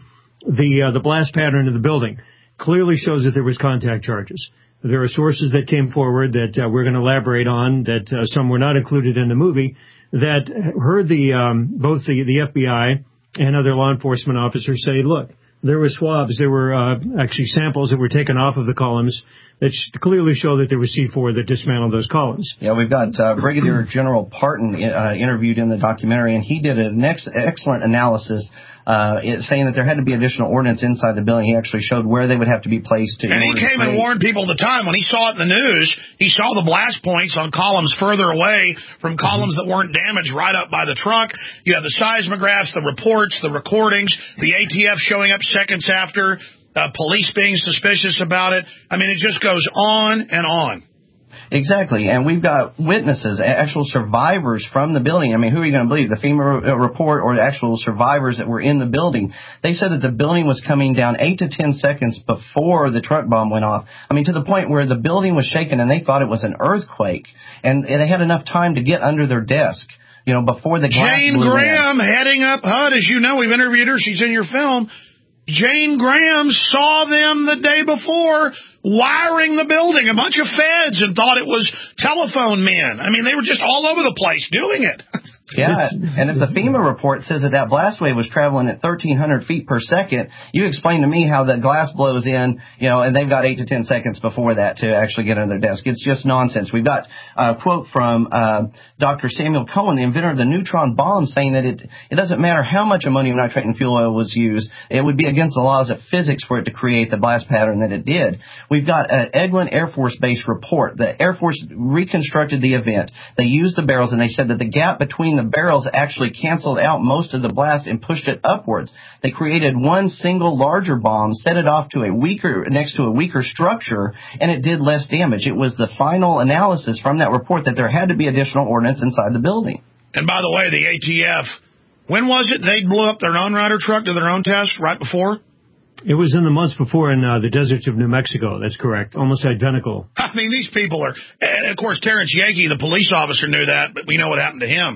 The blast pattern of the building clearly shows that there was contact charges. There are sources that came forward that we're going to elaborate on, that some were not included in the movie, that heard both the FBI and other law enforcement officers say, look, there were swabs, there were actually samples that were taken off of the columns that clearly show that there was C4 that dismantled those columns. Yeah, we've got Brigadier General Parton interviewed in the documentary, and he did an excellent analysis saying that there had to be additional ordnance inside the building. He actually showed where they would have to be placed. And he came and warned people at the time. When he saw it in the news, he saw the blast points on columns further away from columns that weren't damaged right up by the truck. You have the seismographs, the reports, the recordings, the ATF showing up seconds after, police being suspicious about it. I mean, it just goes on and on. Exactly, and we've got witnesses, actual survivors from the building. I mean, who are you going to believe, the FEMA report or the actual survivors that were in the building? They said that the building was coming down 8 to 10 seconds before the truck bomb went off. I mean, to the point where the building was shaking and they thought it was an earthquake, and they had enough time to get under their desk, before the glass Jane blew Graham in. heading up HUD, as you know, we've interviewed her. She's in your film. Jane Graham saw them the day before wiring the building, a bunch of feds, and thought it was telephone men. I mean, they were just all over the place doing it. Yeah, and if the FEMA report says that blast wave was traveling at 1,300 feet per second, you explain to me how the glass blows in, and they've got 8 to 10 seconds before that to actually get under their desk. It's just nonsense. We've got a quote from Dr. Samuel Cohen, the inventor of the neutron bomb, saying that it doesn't matter how much ammonium nitrate and fuel oil was used. It would be against the laws of physics for it to create the blast pattern that it did. We've got an Eglin Air Force Base report. The Air Force reconstructed the event. They used the barrels, and they said that the gap between the barrels actually canceled out most of the blast and pushed it upwards. They created one single larger bomb, set it off next to a weaker structure, and it did less damage. It was the final analysis from that report that there had to be additional ordnance inside the building. And by the way, the ATF, when was it they blew up their own Ryder truck to their own test right before? It was in the months before in the deserts of New Mexico. That's correct. Almost identical. I mean, these people are... And, of course, Terrence Yakey, the police officer, knew that, but we know what happened to him.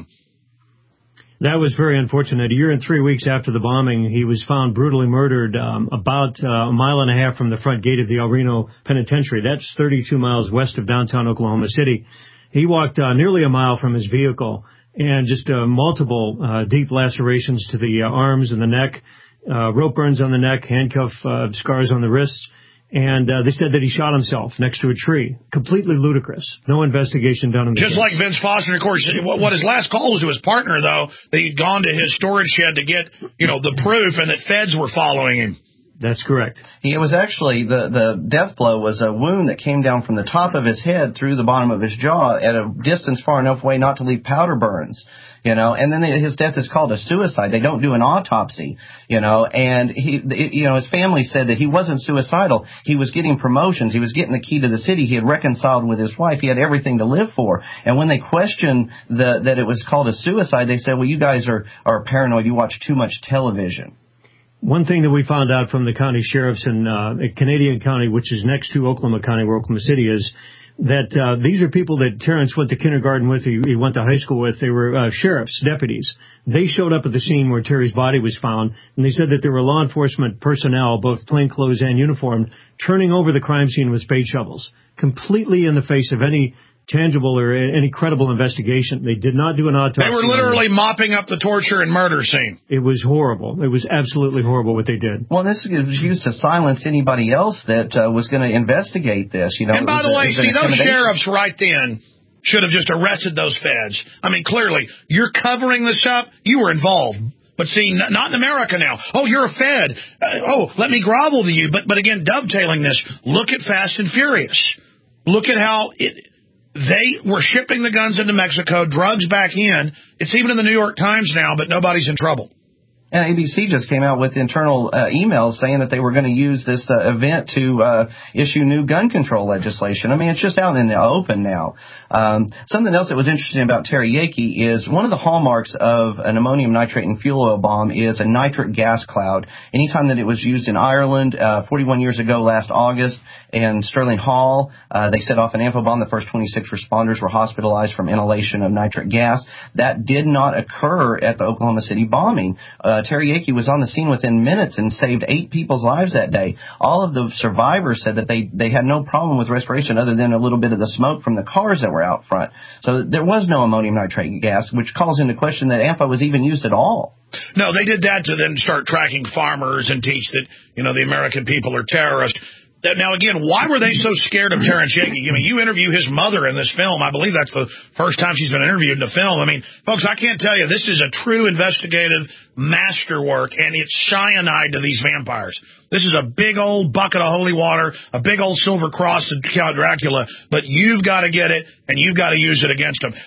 That was very unfortunate. A year and 3 weeks after the bombing, he was found brutally murdered about a mile and a half from the front gate of the El Reno Penitentiary. That's 32 miles west of downtown Oklahoma City. He walked nearly a mile from his vehicle, and just multiple deep lacerations to the arms and the neck, rope burns on the neck, handcuff scars on the wrists. And they said that he shot himself next to a tree. Completely ludicrous. No investigation done in the Just case. like Vince Foster, of course, what his last call was to his partner, though, that he'd gone to his storage shed to get, the proof, and that feds were following him. That's correct. It was actually, the death blow was a wound that came down from the top of his head through the bottom of his jaw at a distance far enough away not to leave powder burns. And then his death is called a suicide. They don't do an autopsy, and his family said that he wasn't suicidal. He was getting promotions. He was getting the key to the city. He had reconciled with his wife. He had everything to live for. And when they questioned that it was called a suicide, they said, well, you guys are paranoid. You watch too much television. One thing that we found out from the county sheriffs in Canadian County, which is next to Oklahoma County, where Oklahoma City is, that these are people that Terrence went to kindergarten with, he went to high school with. They were sheriffs, deputies. They showed up at the scene where Terry's body was found, and they said that there were law enforcement personnel, both plainclothes and uniformed, turning over the crime scene with spade shovels, completely in the face of any tangible or any credible investigation. They did not do an autopsy. They were literally mopping up the torture and murder scene. It was horrible. It was absolutely horrible what they did. Well, this was used to silence anybody else that was going to investigate this. And by the way, see, those sheriffs right then should have just arrested those feds. I mean, clearly, you're covering this up. You were involved. But see, not in America now. Oh, you're a Fed. Let me grovel to you. But again, dovetailing this, look at Fast and Furious. Look at how they were shipping the guns into Mexico, drugs back in. It's even in the New York Times now, but nobody's in trouble. And ABC just came out with internal emails saying that they were going to use this event to issue new gun control legislation. I mean, it's just out in the open now. Something else that was interesting about Terry Yakey is one of the hallmarks of an ammonium nitrate and fuel oil bomb is a nitric gas cloud. Anytime that it was used in Ireland 41 years ago last August in Sterling Hall, they set off an info bomb. The first 26 responders were hospitalized from inhalation of nitric gas. That did not occur at the Oklahoma City bombing. Terry Akey was on the scene within minutes and saved 8 people's lives that day. All of the survivors said that they had no problem with respiration other than a little bit of the smoke from the cars that were out front. So there was no ammonium nitrate gas, which calls into question that AMFA was even used at all. No, they did that to then start tracking farmers and teach that, the American people are terrorists. Now, again, why were they so scared of Terrence Yakey? You interview his mother in this film. I believe that's the first time she's been interviewed in the film. Folks, I can't tell you, this is a true investigative masterwork, and it's cyanide to these vampires. This is a big old bucket of holy water, a big old silver cross to Count Dracula, but you've got to get it, and you've got to use it against them.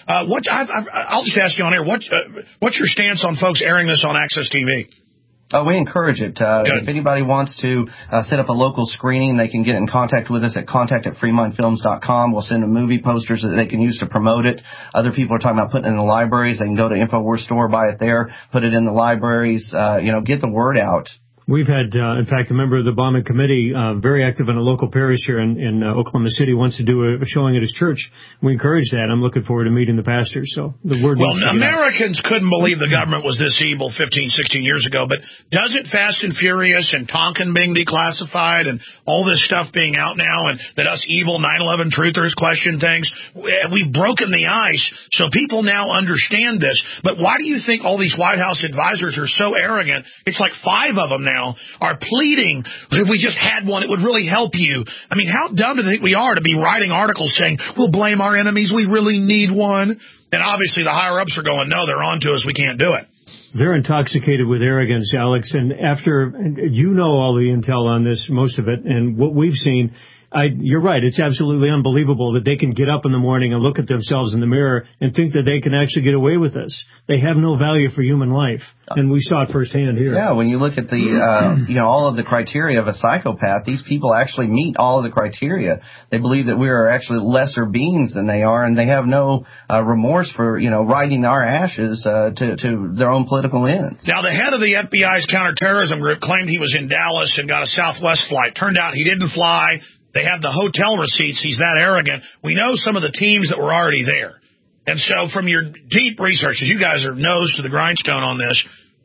I'll just ask you on air, what's your stance on folks airing this on Access TV? Oh, we encourage it. If anybody wants to set up a local screening, they can get in contact with us at contact@freemindfilms.com. We'll send them movie posters that they can use to promote it. Other people are talking about putting it in the libraries. They can go to InfoWars store, buy it there, put it in the libraries, get the word out. We've had, in fact, a member of the bombing committee, very active in a local parish here in Oklahoma City, wants to do a showing at his church. We encourage that. I'm looking forward to meeting the pastors. So the word. Well, Americans couldn't believe the government was this evil 15, 16 years ago. But doesn't Fast and Furious and Tonkin being declassified and all this stuff being out now, and that us evil 9/11 truthers question things, we've broken the ice, so people now understand this. But why do you think all these White House advisors are so arrogant? It's like 5 of them now are pleading, if we just had one, it would really help you. How dumb do they think we are to be writing articles saying, we'll blame our enemies, we really need one? And obviously the higher-ups are going, no, they're on to us, we can't do it. They're intoxicated with arrogance, Alex, and after, all the intel on this, most of it, and what we've seen, you're right. It's absolutely unbelievable that they can get up in the morning and look at themselves in the mirror and think that they can actually get away with this. They have no value for human life, and we saw it firsthand here. Yeah, when you look at the, all of the criteria of a psychopath, these people actually meet all of the criteria. They believe that we are actually lesser beings than they are, and they have no remorse for, riding our ashes to their own political ends. Now, the head of the FBI's counterterrorism group claimed he was in Dallas and got a Southwest flight. Turned out he didn't fly. They have the hotel receipts. He's that arrogant. We know some of the teams that were already there. And so from your deep research, as you guys are nose to the grindstone on this,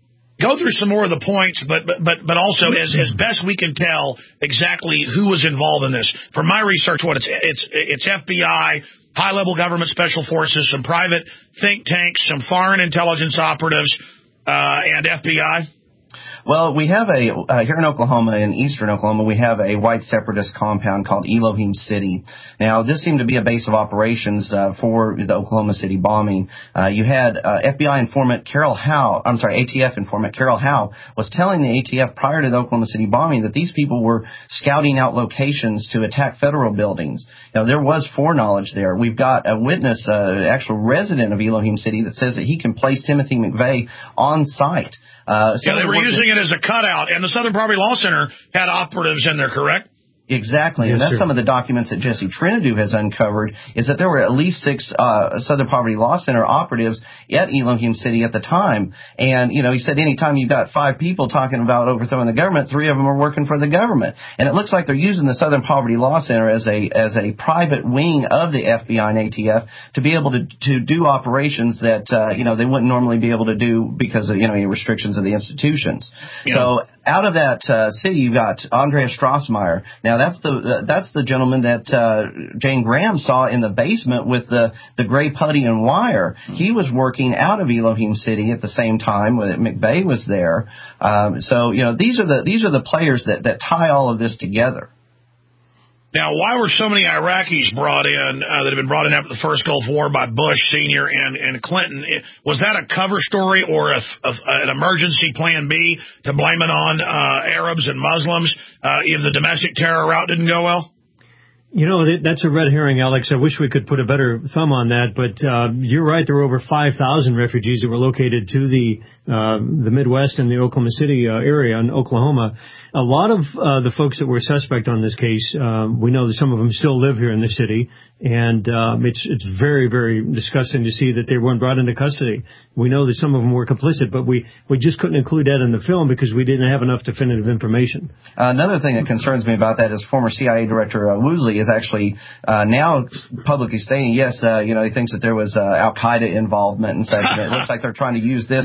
go through some more of the points, but also as best we can tell exactly who was involved in this. From my research, it's FBI, high-level government special forces, some private think tanks, some foreign intelligence operatives, and FBI. Well, we have here in Oklahoma, in eastern Oklahoma, we have a white separatist compound called Elohim City. Now, this seemed to be a base of operations for the Oklahoma City bombing. You had FBI informant ATF informant Carol Howe was telling the ATF prior to the Oklahoma City bombing that these people were scouting out locations to attack federal buildings. Now, there was foreknowledge there. We've got a witness, actual resident of Elohim City, that says that he can place Timothy McVeigh on site. They were using it as a cutout, and the Southern Poverty Law Center had operatives in there, correct? Exactly, and that's some of the documents that Jesse Trinidou has uncovered, is that there were at least 6 Southern Poverty Law Center operatives at Elohim City at the time. And, he said anytime you've got 5 people talking about overthrowing the government, 3 of them are working for the government. And it looks like they're using the Southern Poverty Law Center as a private wing of the FBI and ATF to be able to do operations that, they wouldn't normally be able to do because of, restrictions of the institutions. Yeah. So out of that city, you've got Andreas Strassmeyer. Now, that's the gentleman that Jane Graham saw in the basement with the gray putty and wire. He was working out of Elohim City at the same time when McVeigh was there. So these are the players that tie all of this together. Now, why were so many Iraqis brought in that had been brought in after the first Gulf War by Bush Sr. and Clinton? Was that a cover story or an emergency plan B to blame it on Arabs and Muslims if the domestic terror route didn't go well? That's a red herring, Alex. I wish we could put a better thumb on that, but you're right. There were over 5,000 refugees that were located to the Midwest and the Oklahoma City area in Oklahoma. A lot of the folks that were suspect on this case, we know that some of them still live here in the city, and it's very, very disgusting to see that they weren't brought into custody. We know that some of them were complicit, but we just couldn't include that in the film because we didn't have enough definitive information. Another thing that concerns me about that is former CIA Director Woosley is actually now publicly stating, yes, he thinks that there was Al-Qaeda involvement and such. And it looks like they're trying to use this to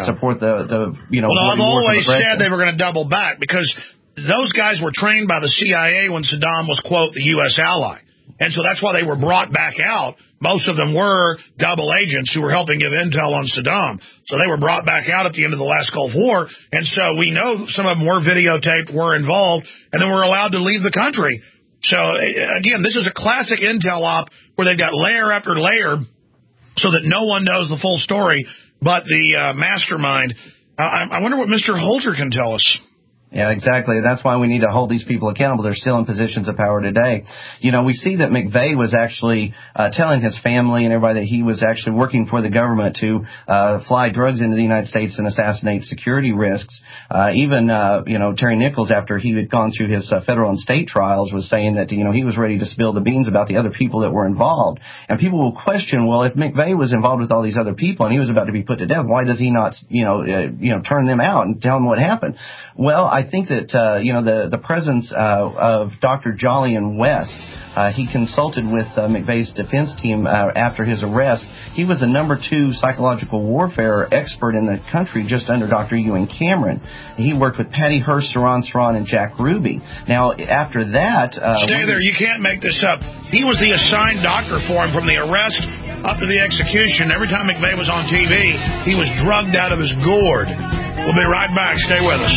support the you know. Well, I've war always for said they were going to double back because those guys were trained by the CIA when Saddam was, quote, the U.S. ally. And so that's why they were brought back out. Most of them were double agents who were helping give intel on Saddam. So they were brought back out at the end of the last Gulf War. And so we know some of them were videotaped, were involved, and then were allowed to leave the country. So, again, this is a classic intel op where they've got layer after layer so that no one knows the full story but the mastermind. I wonder what Mr. Holter can tell us. Yeah, exactly. That's why we need to hold these people accountable. They're still in positions of power today. You know, we see that McVeigh was actually telling his family and everybody that he was actually working for the government to fly drugs into the United States and assassinate security risks. Even Terry Nichols, after he had gone through his federal and state trials, was saying that, you know, he was ready to spill the beans about the other people that were involved. And people will question, well, if McVeigh was involved with all these other people and he was about to be put to death, why does he not, turn them out and tell them what happened? Well, I think that, the presence of Dr. Jolyon West, he consulted with McVeigh's defense team after his arrest. He was the number 2 psychological warfare expert in the country just under Dr. Ewan Cameron. He worked with Patty Hearst, Saran Saran, and Jack Ruby. Now, after that... Stay there. You can't make this up. He was the assigned doctor for him from the arrest up to the execution. Every time McVeigh was on TV, he was drugged out of his gourd. We'll be right back. Stay with us.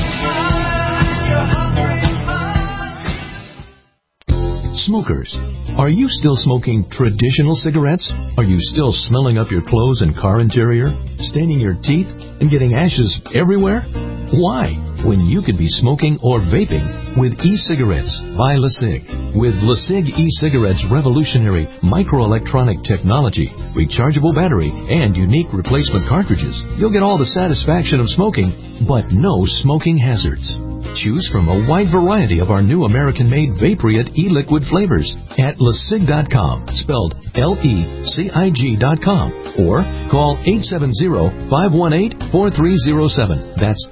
Smokers, are you still smoking traditional cigarettes? Are you still smelling up your clothes and car interior, staining your teeth, and getting ashes everywhere? Why, when you could be smoking or vaping with e-cigarettes by LeSig? With LeSig e-cigarettes' revolutionary microelectronic technology, rechargeable battery, and unique replacement cartridges, you'll get all the satisfaction of smoking, but no smoking hazards. Choose from a wide variety of our new American-made Vaporite e-liquid flavors at LeSig.com, spelled LECIG.com, or call 870-518-4307. That's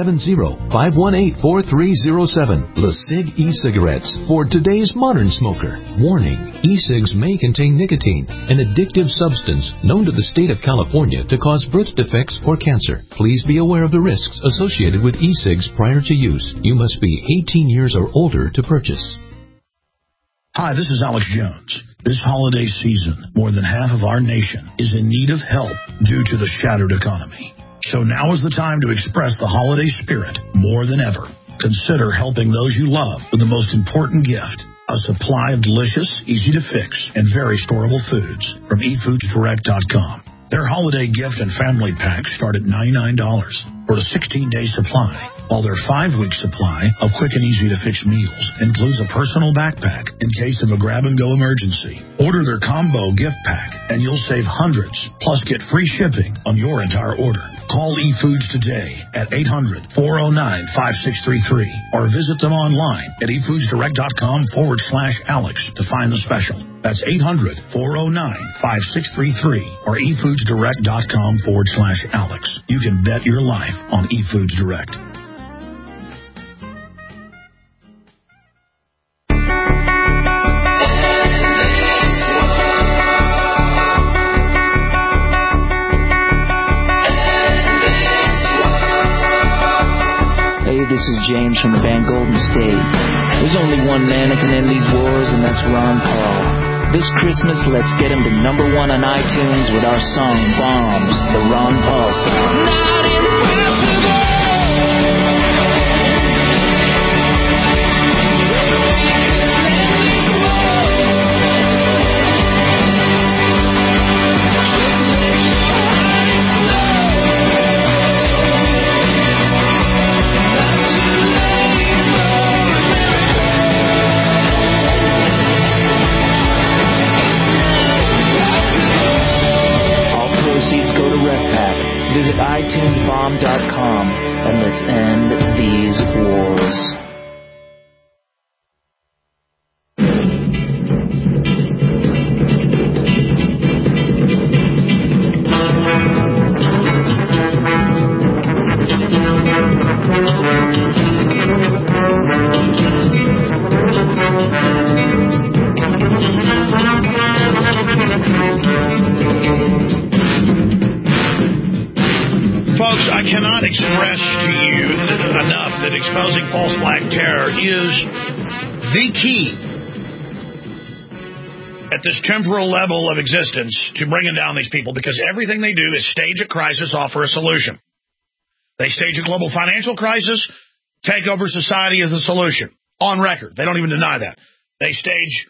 870-518-4307. LeSig e-cigarettes for today's modern smoker. Warning, e-cigs may contain nicotine, an addictive substance known to the state of California to cause birth defects or cancer. Please be aware of the risks associated with e-cigs prior to use. You must be 18 years or older to purchase. Hi, this is Alex Jones. This holiday season, more than half of our nation is in need of help due to the shattered economy. So now is the time to express the holiday spirit more than ever. Consider helping those you love with the most important gift, a supply of delicious, easy-to-fix, and very storable foods from eFoodsDirect.com. Their holiday gift and family packs start at $99 for a 16-day supply, while their 5-week supply of quick and easy-to-fix meals includes a personal backpack in case of a grab-and-go emergency. Order their combo gift pack, and you'll save hundreds, plus get free shipping on your entire order. Call eFoods today at 800-409-5633 or visit them online at eFoodsDirect.com/Alex to find the special. That's 800-409-5633 or eFoodsDirect.com/Alex. You can bet your life on eFoods Direct. This is James from the band Golden State. There's only one man that can end these wars, and that's Ron Paul. This Christmas, let's get him to #1 on iTunes with our song Bombs, the Ron Paul song. Visit iTunesBomb.com and let's end these wars. cannot express to you enough that exposing false flag terror is the key at this temporal level of existence to bringing down these people, because everything they do is stage a crisis, offer a solution. They stage a global financial crisis, take over society as a solution. On record. They don't even deny that. They stage,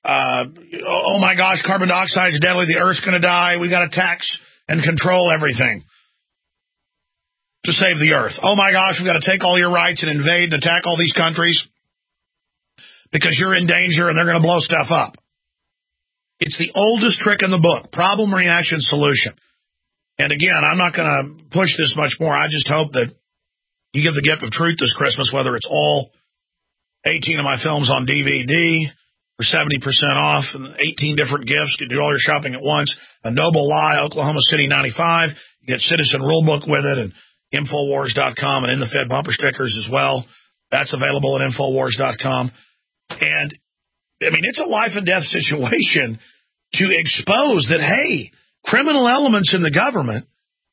oh my gosh, carbon dioxide is deadly, the Earth's going to die, we got to tax and control everything to save the Earth. Oh my gosh, we got to take all your rights and invade and attack all these countries because you're in danger and they're going to blow stuff up. It's the oldest trick in the book, problem, reaction, solution. And again, I'm not going to push this much more. I just hope that you give the gift of truth this Christmas, whether it's all 18 of my films on DVD for 70% off, and 18 different gifts. You do all your shopping at once. A Noble Lie, Oklahoma City 95. You get Citizen Rulebook with it, and Infowars.com, and In the Fed bumper stickers as well. That's available at Infowars.com. And, I mean, it's a life and death situation to expose that, hey, criminal elements in the government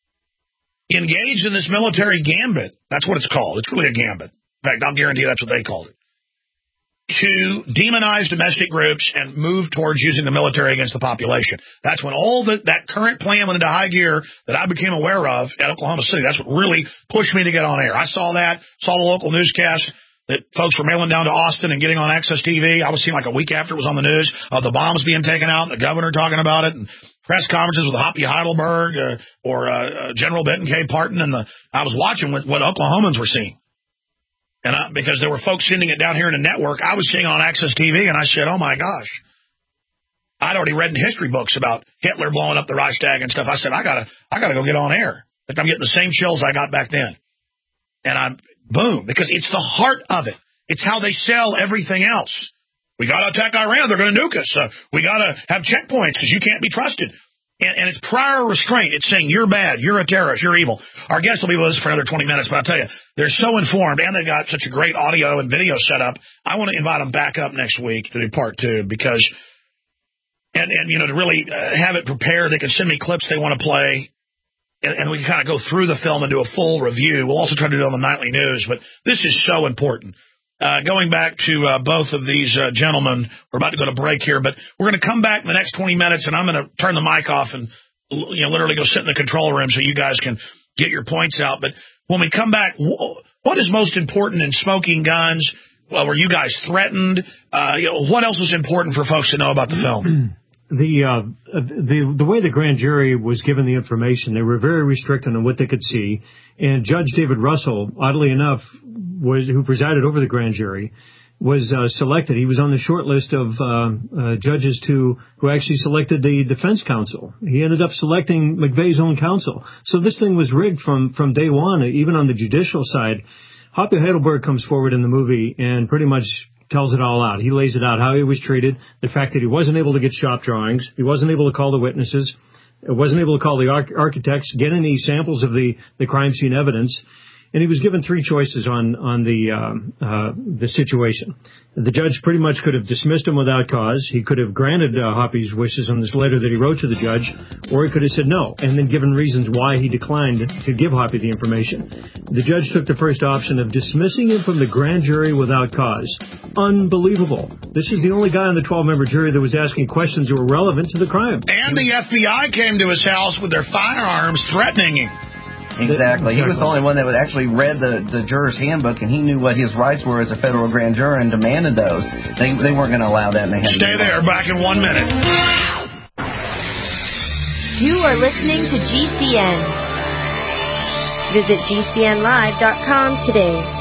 engaged in this military gambit. That's what it's called. It's really a gambit. In fact, I'll guarantee you that's what they called it. To demonize domestic groups and move towards using the military against the population. That's when all that current plan went into high gear that I became aware of at Oklahoma City. That's what really pushed me to get on air. I saw that, saw the local newscast that folks were mailing down to Austin and getting on Access TV. I was seeing like a week after it was on the news of the bombs being taken out and the governor talking about it, and press conferences with Hoppy Heidelberg or General Benton K. Parton. And I was watching what Oklahomans were seeing. And because there were folks sending it down here in the network, I was seeing on Access TV, and I said, oh, my gosh. I'd already read in history books about Hitler blowing up the Reichstag and stuff. I said, I gotta go get on air. I'm getting the same chills I got back then. And boom, because it's the heart of it. It's how they sell everything else. We got to attack Iran. They're going to nuke us. We got to have checkpoints because you can't be trusted. And it's prior restraint. It's saying you're bad, you're a terrorist, you're evil. Our guest will be with us for another 20 minutes, but I'll tell you, they're so informed, and they've got such a great audio and video set up. I want to invite them back up next week to do part 2 because, and you know, to really have it prepared. They can send me clips they want to play, and we can kind of go through the film and do a full review. We'll also try to do it on the nightly news, but this is so important. Going back to both of these gentlemen, we're about to go to break here, but we're going to come back in the next 20 minutes, and I'm going to turn the mic off and literally go sit in the control room so you guys can get your points out. But when we come back, what is most important in smoking guns? Well, were you guys threatened? What else is important for folks to know about the film? The way the grand jury was given the information, they were very restricted on what they could see. And Judge David Russell, oddly enough, who presided over the grand jury, was selected. He was on the short list of judges who actually selected the defense counsel. He ended up selecting McVeigh's own counsel. So this thing was rigged from day one, even on the judicial side. Hoppy Heidelberg comes forward in the movie and pretty much tells it all out. He lays it out, how he was treated, the fact that he wasn't able to get shop drawings, he wasn't able to call the witnesses, wasn't able to call the architects, get any samples of the crime scene evidence, and he was given 3 choices on the situation. The judge pretty much could have dismissed him without cause. He could have granted Hoppy's wishes on this letter that he wrote to the judge, or he could have said no, and then given reasons why he declined to give Hoppy the information. The judge took the first option of dismissing him from the grand jury without cause. Unbelievable. This is the only guy on the 12-member jury that was asking questions that were relevant to the crime. And the FBI came to his house with their firearms threatening him. Exactly. He was the only one that would actually read the juror's handbook, and he knew what his rights were as a federal grand juror and demanded those. They weren't going to allow that. And they had Stay there. Back in 1 minute. You are listening to GCN. Visit GCNlive.com today.